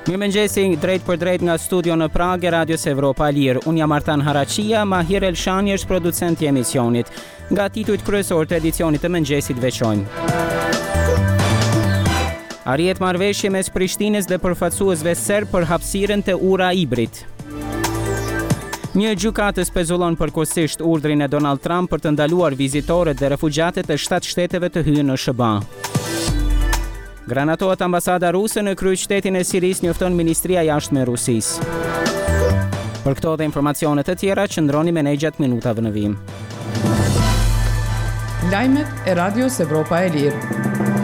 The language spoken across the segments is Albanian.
Mirëmëngjesi, drejt për drejt nga studio në Pragë, Radios Evropa Lirë. Unë jam Artan Haraqia, Mahir Elshani është producent i emisionit. Nga titujt kryesor të edicionit të mëngjesit veçojmë. Arrihet marrëveshje mes Prishtinës dhe përfaqësuesve serb për hapësirën te ura Ibrit. Një gjykatë spezullon përkohësisht urdhrin e Donald Trump për të ndaluar vizitorët dhe refugjatët e 7 shteteve të hyjnë në SBA. Granatohet ambasada ruse në kryeqytetin e Sirisë, njofton Ministria e Jashtme e Rusisë. Për këto dhe informacione të tjera, qëndroni me ne gjatë minutave në vim. Lajmet e Radios Evropa e Lirë.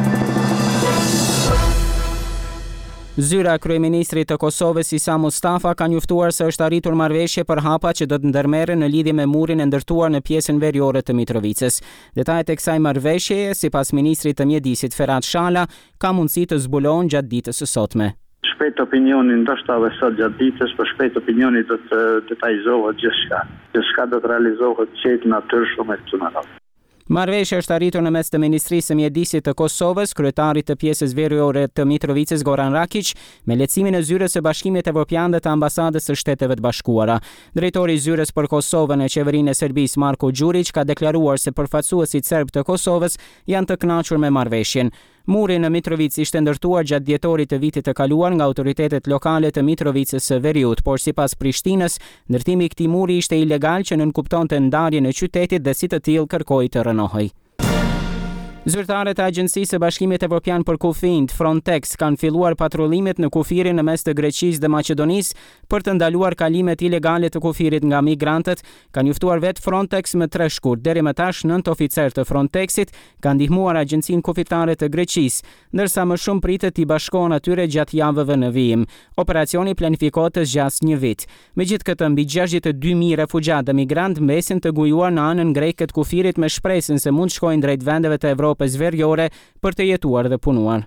Zyra kryeministrit të Kosovës Isa Mustafa ka njoftuar se është arritur marrëveshje për hapa që do të ndërmerren në lidhje me murin e ndërtuar në pjesën veriore të Mitrovicës. Detajet e kësaj marrëveshjeje, sipas ministrit të mjedisit Ferhat Shala, ka mundësi të zbulohen gjatë ditës së sotme. Shpejt opinioni ndoshta edhe sot gjatë ditës, por shpejt opinioni do të detajzohet gjithçka. Gjithçka do të realizohet qetë natyrshëm e këtu në radhë. Marrëveshja është arritur në mes të Ministrisë së Mjedisit të Kosovës, kryetarit të pjesës veriore të Mitrovicës Goran Rakić, me lehtësimin e Zyrës së Bashkimit Evropian dhe të Ambasadës së Shteteve të Bashkuara. Drejtori i Zyrës për Kosovën e Qeverinë e Serbisë Marko Đurić ka deklaruar se përfaqësuesit serb të Kosovës janë të kënaqur me marrëveshjen. Muri në Mitrovic ishte ndërtuar gjatë dhjetorit të vitit të kaluar nga autoritetet lokale të Mitrovicës së Veriut, por sipas Prishtinës, ndërtimi i këtij muri ishte ilegal që nënkuptonte ndarjen e qytetit dhe si të tillë kërkoi të rënohej. Zyrtarët e Agjencisë së Bashkimit Evropian për Kufinë, Frontex, kanë filluar patrullimet në kufirin në mes të Greqisë dhe Maqedonisë për të ndaluar kalimet ilegale të kufirit nga migrantët, ka njoftuar vetë Frontex me 3 shkurt. Deri më tash 9 oficer të Frontexit kanë ndihmuar Agjencinë Kufitare të Greqisë, ndërsa më shumë pritet t'i bashkohen atyre gjatë javëve në vijim. Operacioni planifikohet të zgjasë 1 vit. Megjithatë, mbi 62.000 refugjat dhe migrant mbesin të gujuar në anën greke të kufirit me shpresën se mund shkojnë drejt vendeve të Evropës veriore për të jetuar dhe punuar.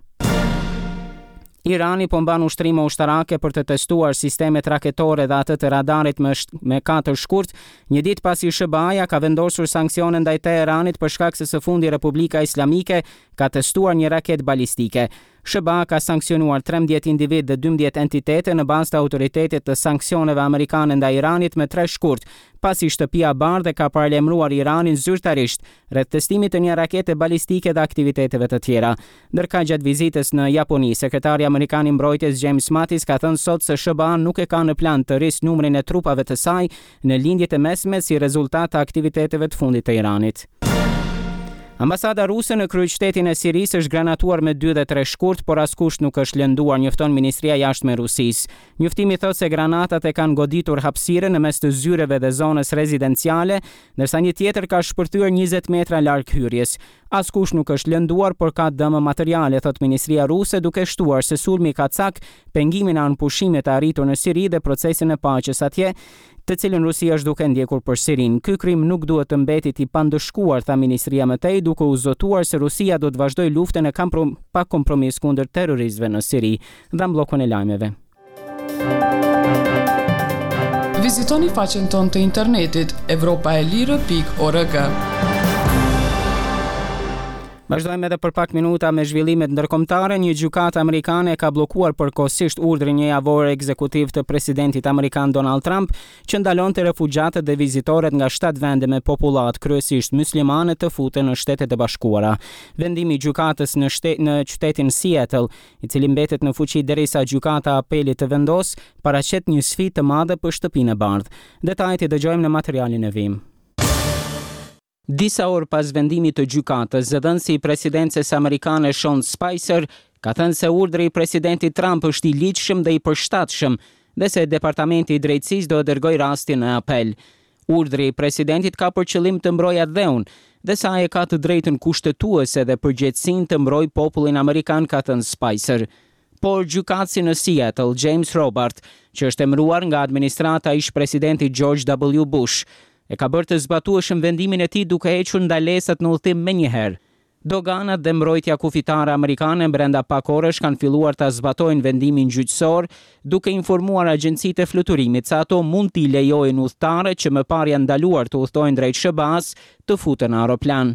Irani po mban ushtrime ushtarake për të testuar sistemet raketore dhe atë të radarit me 4 shkurt, një ditë pasi SBA-ja ka vendosur sanksione ndaj Teheranit për shkak se së fundi Republika Islamike ka testuar një raket balistike. SBA ka sanksionuar 13 individ dhe 12 entitete në bazë të autoritetit të sanksioneve amerikane ndaj Iranit me 3 shkurt, pasi Shtëpia e Bardhë ka paralajmëruar Iranin zyrtarisht rreth testimit të një rakete balistike dhe aktiviteteve të tjera. Ndërka gjatë vizitës në Japoni, sekretari amerikan i mbrojtjes James Mattis ka thënë sot se SBA nuk e ka në plan të rrisë numrin e trupave të saj në lindjet e mesme si rezultat të aktiviteteve të fundit të Iranit. Ambasada ruse në kryeqytetin e Sirisë është granatuar me 2 dhe 3 shkurt, por askush nuk është lënduar, njofton Ministria e Jashtme e Rusisë. Njoftimi thotë se granatat e kanë goditur hapësirën në mes të zyreve dhe zonës rezidenciale, ndërsa një tjetër ka shpërthyer 20 metra larg hyrjes. Askush nuk është lënduar, por ka dëmë materiale, thot Ministria ruse, duke shtuar se sulmi ka cak pengimin anë pushimit të arritur në Siri dhe procesin e paqes atje, të cilën Rusia është duke ndjekur për Sirin. Ky krim nuk duhet të mbetit i pandëshkuar, tha Ministria më tej, duke u zotuar se Rusia do të vazhdojë luftën pa kompromis kundër terroristëve në Siri. Dhe bllokun e lajmeve. Vizitoni faqen tonë të internetit evropaelire.org. Vazhdojmë edhe për pak minuta me zhvillimet ndërkombëtare. Një gjykatë amerikane ka bllokuar përkohësisht urdhrin një javor ekzekutiv të presidentit amerikan Donald Trump që ndalonte refugjatët dhe vizitorët nga 7 vende me popullat kryesisht muslimane të futen në Shtetet e Bashkuara. Vendimi i gjykatës në qytetin Seattle, i cili mbetet në fuqi derisa gjykata apelit të vendos, paraqet një sfidë të madhe për Shtëpinë e Bardhë. Detajet i dëgjojmë në materialin e vim. Disa orë pas vendimit të gjykatës, zëdhënësi i presidencës amerikane Sean Spicer ka thënë se urdhri i presidentit Trump është i ligjshëm dhe i përshtatshëm dhe se Departamenti i Drejtësisë do të dërgojë rastin në apel. Urdhri i presidentit ka për qëllim të mbrojë dheun dhe sa ai ka të drejtën kushtetuese dhe përgjegjësinë të mbrojë popullin amerikan, ka thënë Spicer. Por gjykatësi në Seattle, James Robart, që është emëruar nga administrata e ish-presidentit George W. Bush, e ka bërë të zbatueshëm vendimin e tij duke hequr ndalesat në udhtim menjëherë. Doganat dhe mbrojtja kufitare amerikane brenda pak orësh kanë filluar ta zbatojnë vendimin gjyqësor, duke informuar agjencitë e fluturimit se ato mund t'i lejojnë udhëtarët që më parë janë ndaluar të udhtojnë drejt SBA-s të futen në aeroplan.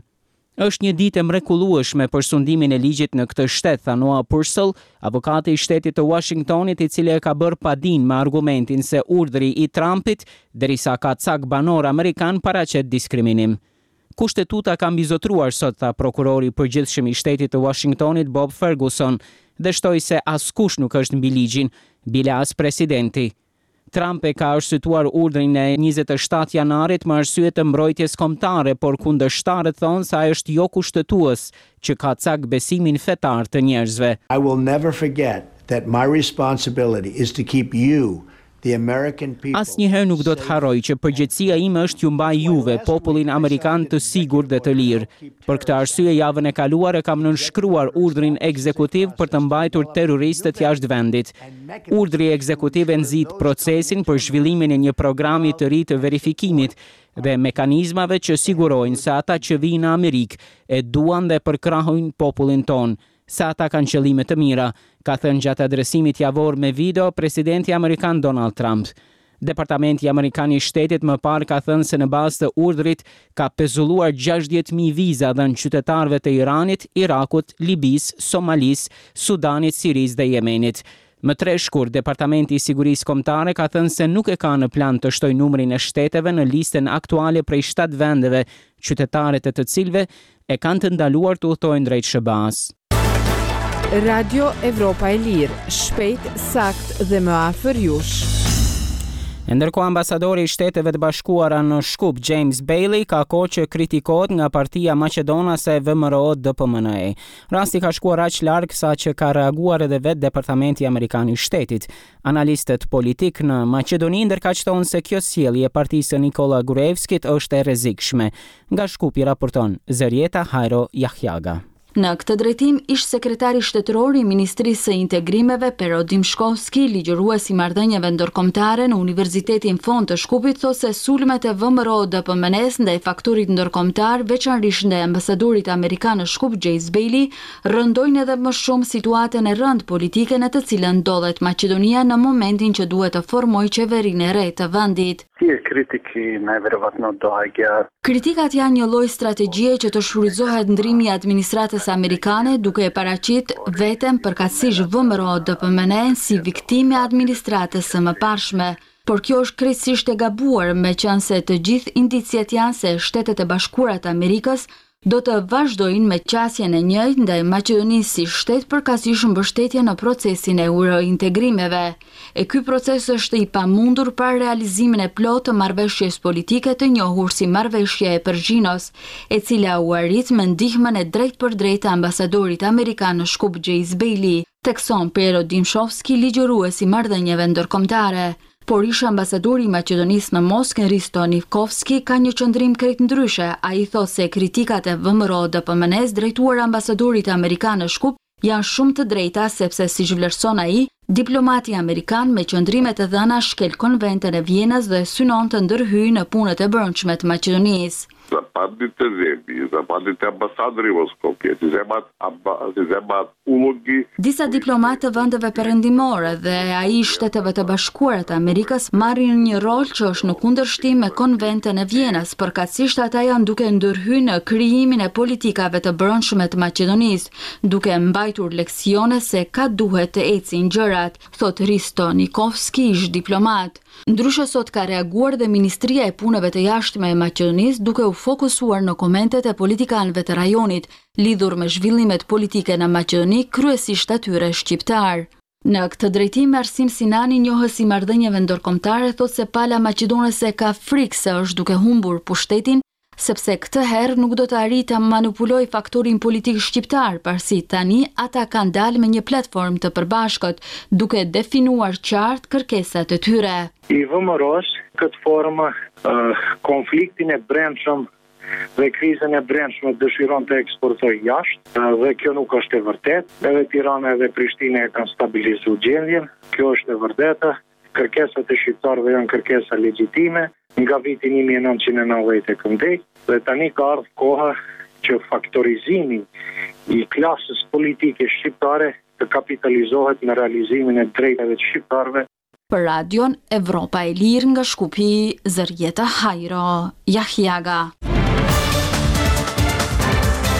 Është një ditë e mrekullueshme për sundimin e ligjit në këtë shtet, tha Noah Purcell, avokati i shtetit të Washingtonit, i cili e ka bërë padin me argumentin se urdhri i Trumpit, derisa ka cak banor amerikan, paraqet diskriminim. Kushtetuta ka mbizotruar sot, tha prokurori i përgjithshëm i shtetit të Washingtonit Bob Ferguson, dhe shtoi se askush nuk është mbi ligjin, bile as presidenti. Trump e ka arsyetuar urdhrin e 27 janarit me arsye të mbrojtjes kombëtare, por kundërshtarët thonë se ai është jo kushtetues, që ka cak besimin fetar të njerëzve. I will never forget that my responsibility is to keep you, the American people. Asnjëherë nuk do të harroj që përgjegjësia ime është t'ju mbaj juve, popullin amerikan, të sigurt dhe të lirë. Për këtë arsye, javën e kaluar e kam nënshkruar urdhrin ekzekutiv për të mbajtur terroristët jashtë vendit. Urdhri ekzekutiv e nxit procesin për zhvillimin e një programi të ri të verifikimit dhe mekanizmave që sigurojnë se ata që vijnë në Amerikë e duan dhe përkrahojnë popullin ton, se ata kanë qëllime të mira, ka thënë gjatë adresimit javor me video presidenti amerikan Donald Trump. Departamenti amerikan i shtetit më parë ka thënë se në bazë të urdhrit ka pezulluar 60.000 viza dhënë qytetarëve të Iranit, Irakut, Libis, Somalis, Sudanit, Siris dhe Jemenit. Më 3 shkurt, Departamenti i Sigurisë Kombëtare ka thënë se nuk e ka në plan të shtojë numrin e shteteve në listën aktuale prej 7 vendeve, qytetarët e të cilëve e kanë të ndaluar të udhtojnë drejt SBA-s. Radio Evropa e Lirë, shpejt, sakt dhe më afër jush. Ndërkohë, ambasadori i Shteteve të Bashkuara në Shkup, James Bailey, ka kohë që kritikohet nga partia maqedonase VMRO-DPMNE. Rasti ka shkuar aq larg sa që ka reaguar edhe vetë Departamenti Amerikan i Shtetit. Analistët politik në Maqedoni ndërkaqëton se kjo sjellje e partisë së Nikola Gruevskit është e rrezikshme. Nga Shkupi raporton Zërieta Hajro Jahjaga. Në këtë drejtim, ish sekretari shtetëror i Ministrisë së Integrimeve Pero Dimshkovski, ligjërues i marrëdhënieve ndërkombëtare në Universitetin Fond të Shkupit, thotë se sulmet e VMRO-DPMNE-s ndaj faktorit ndërkombëtar, veçanërisht ndaj ambasadorit amerikan në Shkup, James Bailey, rëndojnë edhe më shumë situatën e rëndë politike në të cilën ndodhet Maqedonia në momentin që duhet të formojë qeverinë e re të vendit. Kritikat janë një lloj strategjie që të shfrytëzohet ndrimi i administratës amerikane duke e paraqit veten përkatësisht VMRO-DPMNE si viktimë e administratës së mëparshme. Por kjo është krejtësisht e gabuar, meqense të gjithë indiciet janë se Shtetet e Bashkuara të Amerikës do të vazhdojnë me qasjen e njëjtë ndaj Maqedonisë si shtet përkatësisht mbështetje në procesin e eurointegrimeve. E ky proces është i pamundur pa realizimin e plotë të marrëveshjes politike të njohur si marrëveshja e Pergjinos, e cila u arrit me ndihmën e drejtpërdrejtë të ambasadorit amerikan në Shkup, James Bailey, tekson Pero Dimshkovski, ligjërues i marrëdhënieve ndërkombëtare. Por ish ambasadori i Maqedonisë në Moskë, Risto Nivkovski, ka një qëndrim krejt ndryshe. Ai thotë se kritikat e VMRO-DPMNE-s drejtuar ambasadorit amerikan në Shkup janë shumë të drejta sepse, siç vlerëson ai, diplomati amerikan me qëndrime të dhëna shkel konventin e Vjenës dhe synon të ndërhyjë në punët e brendshme të Maqedonisë. Западните земји, западните амбасадори во Скопје, си земаат улоги. Disa diplomatë të vendeve perëndimore dhe ai Shteteve të Bashkuara të Amerikës marrin një rol që është në kundërshtim me konventin e Vjenës, përkatësisht ata janë duke ndërhyrë në krijimin e politikave të brendshme të Maqedonisë, duke mbajtur leksione se ka duhet të ecin gjërat, thot Risto Nikovski, ish diplomat. Ndryshe sot ka reaguar dhe Ministria e Punëve të Jashtme e Maqedonisë duke u fokusuar në komentet e politikanëve të rajonit lidhur me zhvillimet politike në Maqedoni, kryesisht atyre shqiptar. Në këtë drejtim, Arsim Sinani, njohës i marrëdhënieve ndërkombëtare, thotë se pala maqedonese ka frikë se është duke humbur pushtetin, sepse këtë herë nuk do të arrijë të manipulojë faktorin politik shqiptar, parsi tani ata kanë dalë me një platformë të përbashkët, duke definuar qartë kërkesat e tyre. I VMRO-s këtë formë konfliktin e brendshëm dhe krizën e brendshme dëshiron të eksportoj jashtë, dhe kjo nuk është e vërtet. Edhe Tirana dhe Prishtina e kanë stabilizuar gjendjen, kjo është e vërtetë. Kërkesat e shqiptarëve janë kërkesa legjitime nga viti 1990 e këndej, dhe tani ka ardhur koha që faktorizimi i klasës politike shqiptare të kapitalizohet në realizimin e drejtave të shqiptarëve. Për radion Evropa e Lirë nga Shkupi, Zërieta Hajro Jahjaga.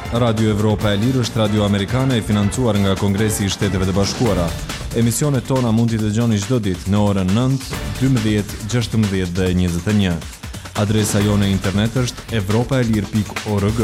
Radio Evropa e Lirë është radio amerikane e financuar nga Kongresi i Shteteve të Bashkuara. Emisionet tona mund t'i dëgjoni çdo ditë në orën 9, 12, 16 dhe 21. Adresa jone internet është evropaelir.org.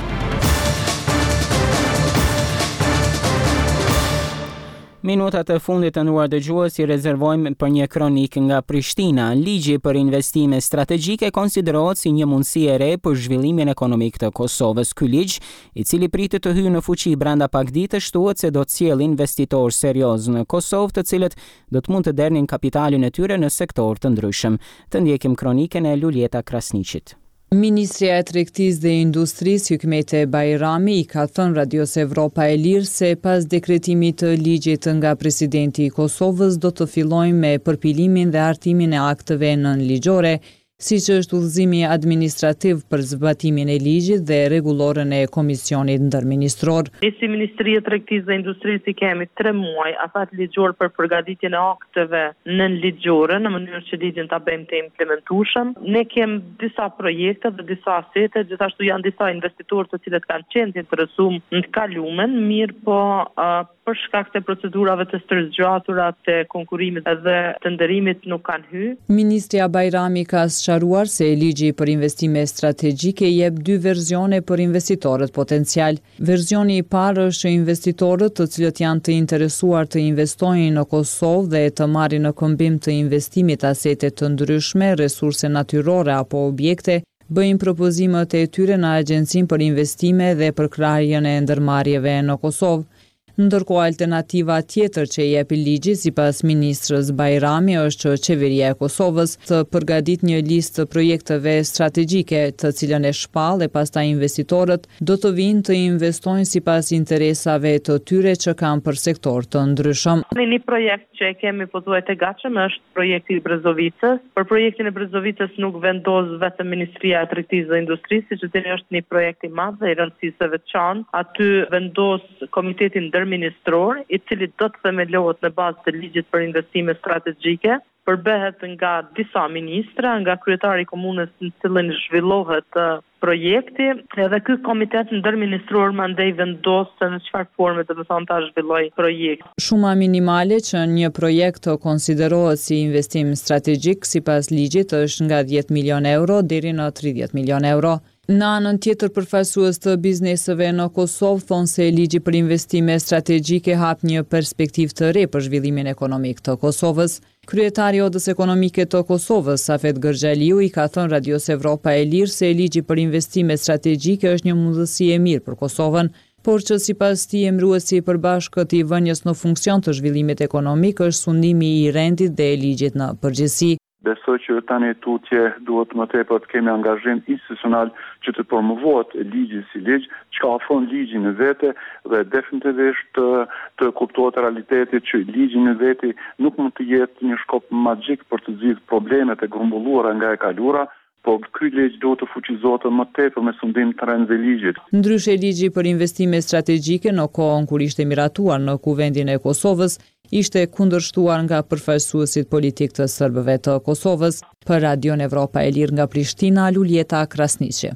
Minutat e fundit të nderuar dëgjues i rezervojmë për një kronik nga Prishtina. Ligji për investime strategjike konsiderohet si një mundësi e re për zhvillimin ekonomik të Kosovës. Ky ligj, i cili pritet të hyjë në fuqi brenda pak ditësh, thuhet se do të sjellë investitorë serioz në Kosovë, të cilët do të mund të dernin kapitalin e tyre në sektor të ndryshëm. Të ndjekim kronikën e Luljeta Krasniqit. Ministria e Tregtisë dhe Industrisë Hykmete Bajrami i ka thënë Radios Evropa e Lirë se pas dekretimit të ligjit nga presidenti i Kosovës do të fillojmë me përpilimin dhe hartimin e akteve nënligjore, siç është udhëzimi administrativ për zbatimin e ligjit dhe rregullorën e komisionit ndërministror. Ne si Ministria e Tregtisë dhe Industrisë kemi 3 muaj afat ligjor për përgatitjen e akteve nënligjore në mënyrë që ligjin ta bëjmë të implementueshëm. Ne kemi disa projekte dhe disa asete, gjithashtu janë disa investitorë të cilët kanë qenë të interesuar në të kalumen, mirë po për shkak të procedurave të stërgjatura të konkurimit dhe të nderimit nuk kanë hyrë. Ministria Bajrami ka sqaruar se ligji për investime strategjike jep 2 versione për investitorët potencial. Versioni i parë është investitorët të cilët janë të interesuar të investojnë në Kosovë dhe të marrin në këmbim të investimit asete të ndryshme, resurse natyrore apo objekte, bëjnë propozimet e tyre në Agjencinë për Investime dhe për krahjen e ndërmarrjeve në Kosovë. Ndërkohë alternativa tjetër që jep ligji sipas ministrës Bajrami është që qeveria e Kosovës të përgatitë një listë projekteve strategjike, të cilën e shpall e pastaj investitorët do të vinë të investojnë sipas interesave të tyre që kanë për sektor të ndryshëm. Një projekt që e kemi pothuajse të gatshëm është projekti i Brezovicës. Për projektin e Brezovicës nuk vendos vetëm Ministria e Tregtisë dhe Industrisë, siç është një projekt i madh dhe i rëndësishëm veçantë. Aty vendos Komiteti Ndërministror, i cili do të themelohet në bazë të ligjit për investime strategjike, përbehet nga disa ministra, nga kryetari i komunës në cilën zhvillohet projekti, edhe ky komitet ndërministror mandej vendos se në çfarë forme do të thonë ta zhvillojë projekt. Shuma minimale që një projekt të konsiderohet si investim strategjik sipas ligjit është nga 10 milion euro deri në 30 milion euro. Në anën tjetër, përfaqësues të bizneseve në Kosovë thonë se ligji për investime strategjike hap një perspektivë të re për zhvillimin ekonomik të Kosovës. Kryetari i Odës Ekonomike të Kosovës, Safet Gërxhaliu, i ka thënë Radios Evropa e Lirë se ligji për investime strategjike është një mundësi e mirë për Kosovën, por që sipas tij emëruesi i përbashkët i vënies në funksion të zhvillimit ekonomik është sundimi i rendit dhe e ligjit në përgjithësi. Besoj që tani tutje duhet më tepër të kemi angazhim institucional që të promovohet ligji si ligj, që afron ligjin në vete dhe definitivisht të kuptohet realiteti që ligji në vete nuk mund të jetë një shkop magjik për të zgjidhur problemet e grumbulluara nga e kalura, po ky ligj duhet të fuqizohet më tepër me sundim të rendeve ligjit. Ndryshe ligji për investime strategjike në kohën kur ishte miratuar në Kuvendin e Kosovës, ishte kundërshtuar nga përfaqësuesit politik të serbëve të Kosovës. Për Radion Evropa e Lirë nga Prishtina, Luljeta Krasniqi.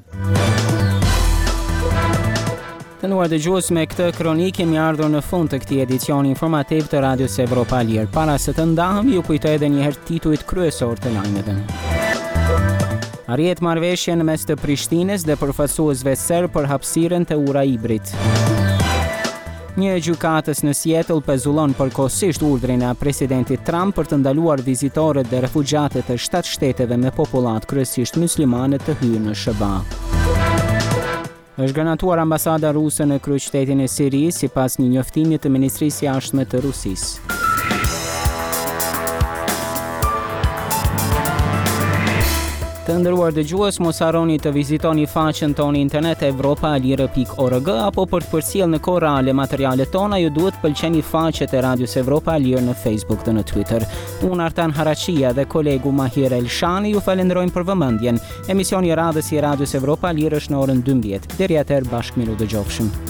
Të nderuar dëgjues, me këtë kronikë kemi ardhur në fund të këtij edicioni informativ të Radios Evropa e Lirë. Para se të ndahem, ju kujtoj edhe një herë titujt kryesor të lajmeve. Arrihet marrëveshje në mes të Prishtinës dhe përfaqësuesve serb për hapësirën të ura Ibrit. Një gjykatës në Seattle pezullon përkohësisht urdhrin e presidentit Trump për të ndaluar vizitorët dhe refugjatët e 7 shteteve me popullat kryesisht muslimane të hyjnë në SBA. Është granatuar ambasada ruse në kryeqytetin e Sirisë sipas një njoftimi të Ministrisë së Jashtme të Rusisë. Të nderuar dëgjues, mos harroni të vizitoni faqen tonë internet evropaelir.org apo për të përcjellë në kohë reale materialet tona, ju duhet pëlqeni faqet e Radios Evropa e Lirë në Facebook dhe në Twitter. Unë Artan Haraqia dhe kolegu Mahir Elshani ju falenderojmë për vëmendjen. Emisioni i radhës i Radios Evropa e Lirë është në orën 12. Deri atëherë bashkë miru dëgjofshim.